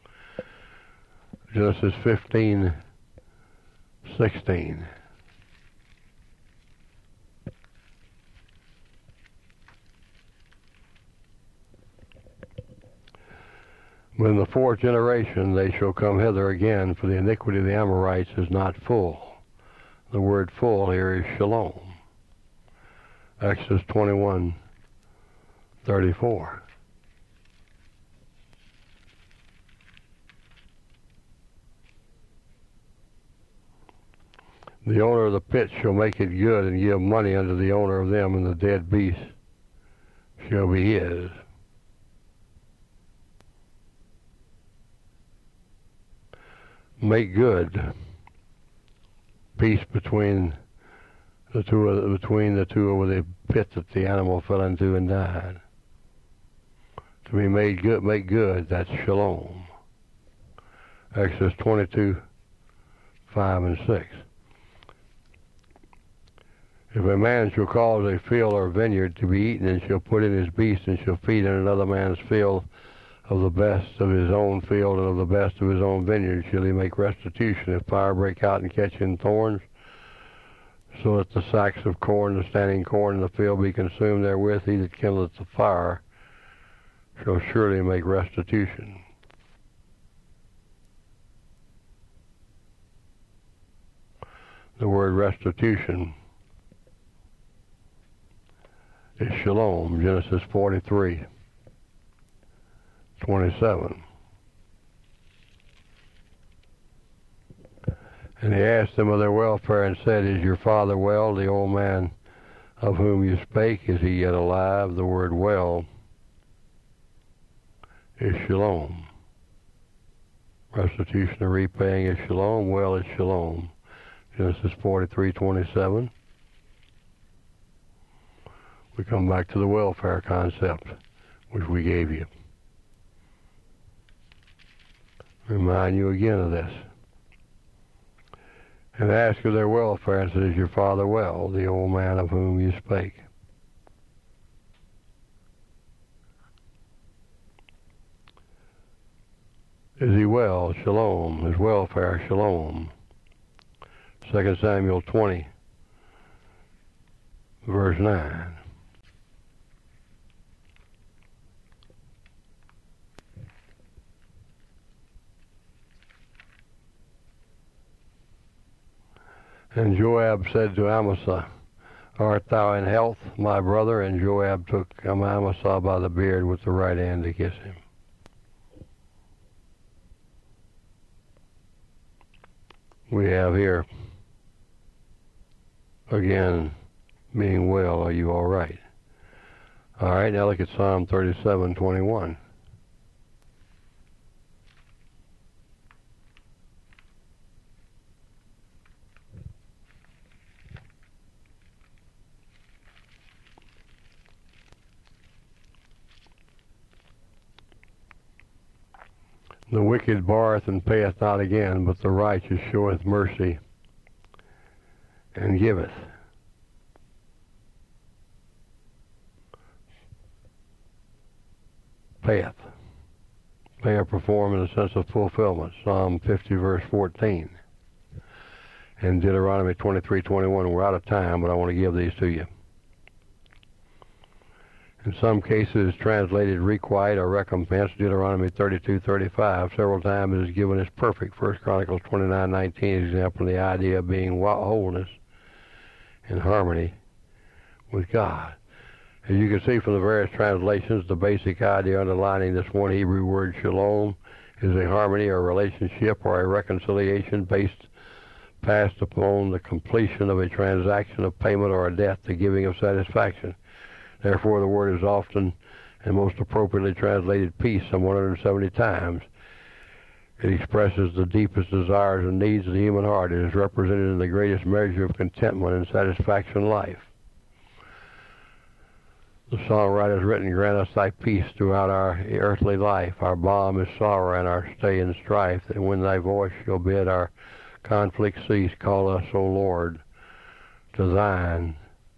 Genesis fifteen sixteen. When the fourth generation they shall come hither again, for the iniquity of the Amorites is not full. The word full here is shalom. Exodus twenty-one thirty-four. The owner of the pit shall make it good and give money unto the owner of them, and the dead beast shall be his. Make good peace between the two of, between the two over the pit that the animal fell into and died. To be made good, make good, that's shalom. Exodus twenty-two five and six. If a man shall cause a field or vineyard to be eaten, and shall put in his beast, and shall feed in another man's field of the best of his own field and of the best of his own vineyard, shall he make restitution if fire break out and catch in thorns, so that the sacks of corn, the standing corn in the field be consumed therewith. He that kindleth the fire shall surely make restitution. The word restitution is shalom, Genesis forty-three twenty-seven. And he asked them of their welfare and said, Is your father well, the old man of whom you spake? Is he yet alive? The word well is shalom. Restitution or repaying is shalom, well is shalom. Genesis forty-three twenty-seven. We come back to the welfare concept, which we gave you. Remind you again of this. And ask of their welfare, and said, Is your father well, the old man of whom you spake? Is he well? Shalom. His welfare, shalom. Second Samuel twenty, verse nine. And Joab said to Amasa, Art thou in health, my brother? And Joab took Amasa by the beard with the right hand to kiss him. We have here, again, being well, are you all right? All right, now look at Psalm thirty-seven twenty-one. The wicked borroweth and payeth not again, but the righteous showeth mercy and giveth. Payeth. Pay or perform in the sense of fulfillment. Psalm fifty, verse fourteen. And Deuteronomy twenty-three twenty-one. We're out of time, but I want to give these to you. In some cases, translated requite or recompense. Deuteronomy thirty-two thirty-five. Several times it is given as perfect. First Chronicles twenty-nine nineteen. Example of the idea of being wholeness and harmony with God. As you can see from the various translations, the basic idea underlining this one Hebrew word, shalom, is a harmony or relationship or a reconciliation based passed upon the completion of a transaction of payment or a debt, the giving of satisfaction. Therefore, the word is often and most appropriately translated peace some one hundred seventy times. It expresses the deepest desires and needs of the human heart. It is represented in the greatest measure of contentment and satisfaction in life. The songwriter has written, Grant us thy peace throughout our earthly life. Our balm is sorrow and our stay in strife. That when thy voice shall bid our conflict cease, call us, O Lord, to thine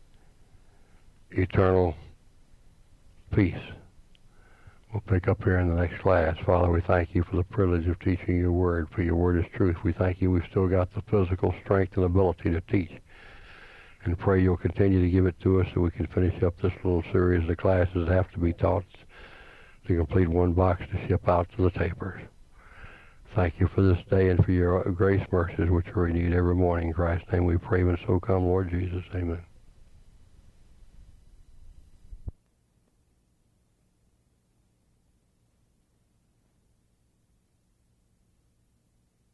eternal peace. We'll pick up here in the next class. Father, we thank you for the privilege of teaching your word, for your word is truth. We thank you we've still got the physical strength and ability to teach. And pray you'll continue to give it to us so we can finish up this little series of classes that have to be taught to complete one box to ship out to the tapers. Thank you for this day and for your grace mercies which are renewed every morning. In Christ's name we pray, and so come, Lord Jesus. Amen.